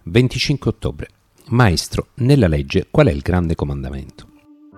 25 ottobre. Maestro, nella legge qual è il grande comandamento?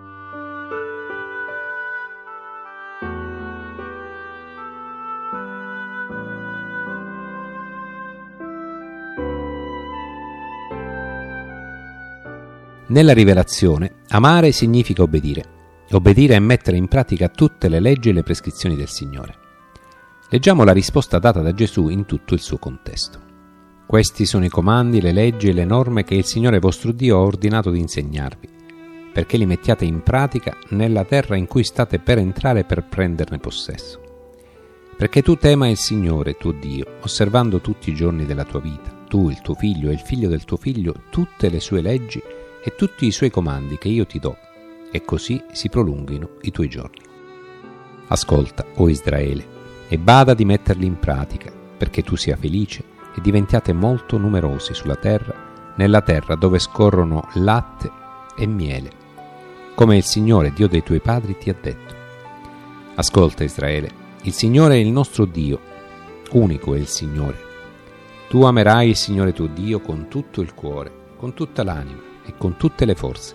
Nella rivelazione, amare significa obbedire. Obbedire è mettere in pratica tutte le leggi e le prescrizioni del Signore. Leggiamo la risposta data da Gesù in tutto il suo contesto. Questi sono i comandi, le leggi e le norme che il Signore vostro Dio ha ordinato di insegnarvi, perché li mettiate in pratica nella terra in cui state per entrare per prenderne possesso. Perché tu tema il Signore tuo Dio, osservando tutti i giorni della tua vita, tu, il tuo figlio e il figlio del tuo figlio, tutte le sue leggi e tutti i suoi comandi che io ti do, e così si prolunghino i tuoi giorni. Ascolta, o Israele, e bada di metterli in pratica, perché tu sia felice e diventiate molto numerosi sulla terra, nella terra dove scorrono latte e miele, come il Signore, Dio dei tuoi padri, ti ha detto. Ascolta, Israele, il Signore è il nostro Dio, unico è il Signore. Tu amerai il Signore tuo Dio con tutto il cuore, con tutta l'anima e con tutte le forze.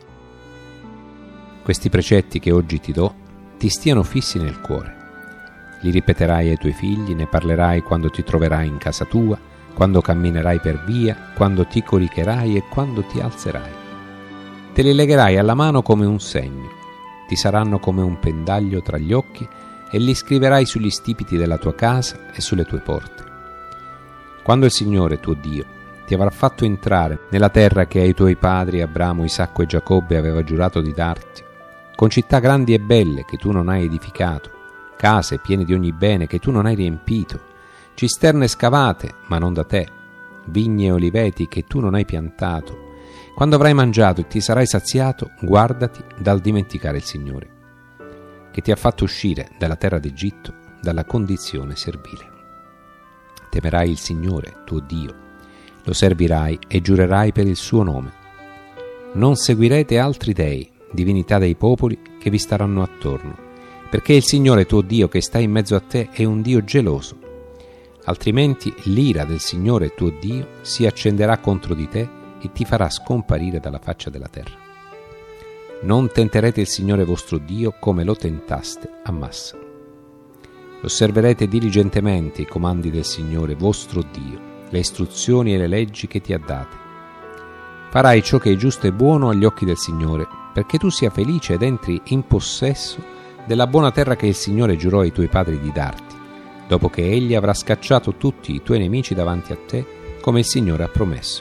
Questi precetti che oggi ti do ti stiano fissi nel cuore. Li ripeterai ai tuoi figli, ne parlerai quando ti troverai in casa tua, quando camminerai per via, quando ti coricherai e quando ti alzerai. Te li legherai alla mano come un segno, ti saranno come un pendaglio tra gli occhi e li scriverai sugli stipiti della tua casa e sulle tue porte. Quando il Signore tuo Dio ti avrà fatto entrare nella terra che ai tuoi padri Abramo, Isacco e Giacobbe aveva giurato di darti, con città grandi e belle che tu non hai edificato, case piene di ogni bene che tu non hai riempito, cisterne scavate, ma non da te, vigne e oliveti che tu non hai piantato. Quando avrai mangiato e ti sarai saziato, guardati dal dimenticare il Signore, che ti ha fatto uscire dalla terra d'Egitto, dalla condizione servile. Temerai il Signore, tuo Dio, lo servirai e giurerai per il suo nome. Non seguirete altri dei, divinità dei popoli che vi staranno attorno, perché il Signore tuo Dio che sta in mezzo a te è un Dio geloso. Altrimenti l'ira del Signore tuo Dio si accenderà contro di te e ti farà scomparire dalla faccia della terra. Non tenterete il Signore vostro Dio come lo tentaste a Massa. Osserverete diligentemente i comandi del Signore vostro Dio, le istruzioni e le leggi che ti ha date. Farai ciò che è giusto e buono agli occhi del Signore, perché tu sia felice ed entri in possesso della buona terra che il Signore giurò ai tuoi padri di darti, dopo che Egli avrà scacciato tutti i tuoi nemici davanti a te, come il Signore ha promesso.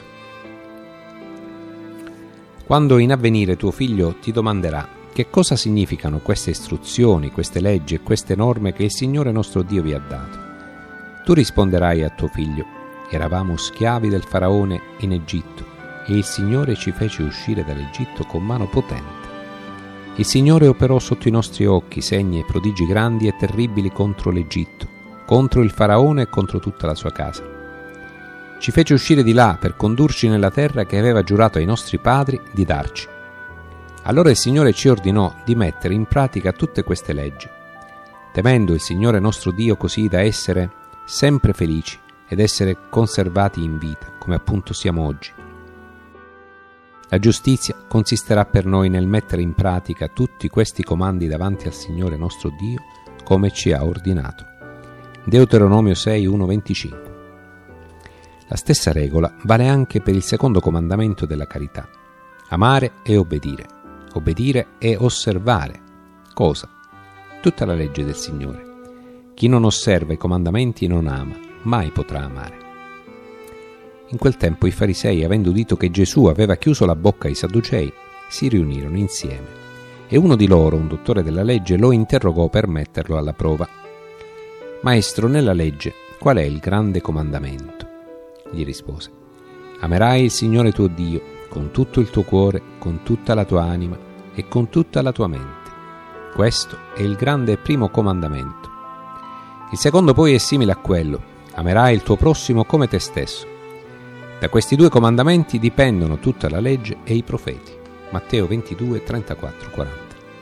Quando in avvenire tuo figlio ti domanderà che cosa significano queste istruzioni, queste leggi e queste norme che il Signore nostro Dio vi ha dato, tu risponderai a tuo figlio: eravamo schiavi del Faraone in Egitto, e il Signore ci fece uscire dall'Egitto con mano potente. Il Signore operò sotto i nostri occhi segni e prodigi grandi e terribili contro l'Egitto, contro il Faraone e contro tutta la sua casa. Ci fece uscire di là per condurci nella terra che aveva giurato ai nostri padri di darci. Allora il Signore ci ordinò di mettere in pratica tutte queste leggi, temendo il Signore nostro Dio così da essere sempre felici ed essere conservati in vita, come appunto siamo oggi. La giustizia consisterà per noi nel mettere in pratica tutti questi comandi davanti al Signore nostro Dio, come ci ha ordinato. Deuteronomio 6, 1-25. La stessa regola vale anche per il secondo comandamento della carità: amare e obbedire. Obbedire e osservare. Cosa? Tutta la legge del Signore. Chi non osserva i comandamenti non ama, mai potrà amare. In quel tempo i farisei, avendo udito che Gesù aveva chiuso la bocca ai sadducei, si riunirono insieme, e uno di loro, un dottore della legge, lo interrogò per metterlo alla prova. Maestro, nella legge qual è il grande comandamento? Gli rispose: amerai il Signore tuo Dio con tutto il tuo cuore, con tutta la tua anima e con tutta la tua mente. Questo è il grande e primo comandamento. Il secondo poi è simile a quello: amerai il tuo prossimo come te stesso. Da questi due comandamenti dipendono tutta la legge e i profeti. Matteo 22, 34, 40.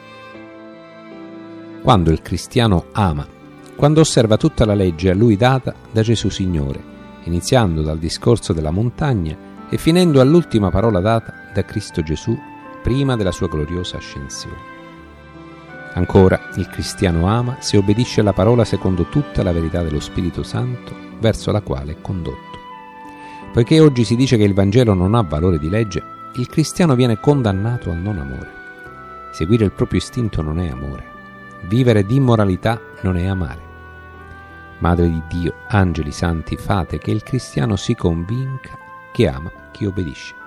Quando il cristiano ama, quando osserva tutta la legge a lui data da Gesù Signore, iniziando dal discorso della montagna e finendo all'ultima parola data da Cristo Gesù prima della sua gloriosa ascensione. Ancora, il cristiano ama se obbedisce alla parola secondo tutta la verità dello Spirito Santo verso la quale è condotto. Poiché oggi si dice che il Vangelo non ha valore di legge, il cristiano viene condannato al non amore. Seguire il proprio istinto non è amore. Vivere di immoralità non è amare. Madre di Dio, angeli santi, fate che il cristiano si convinca che ama chi obbedisce.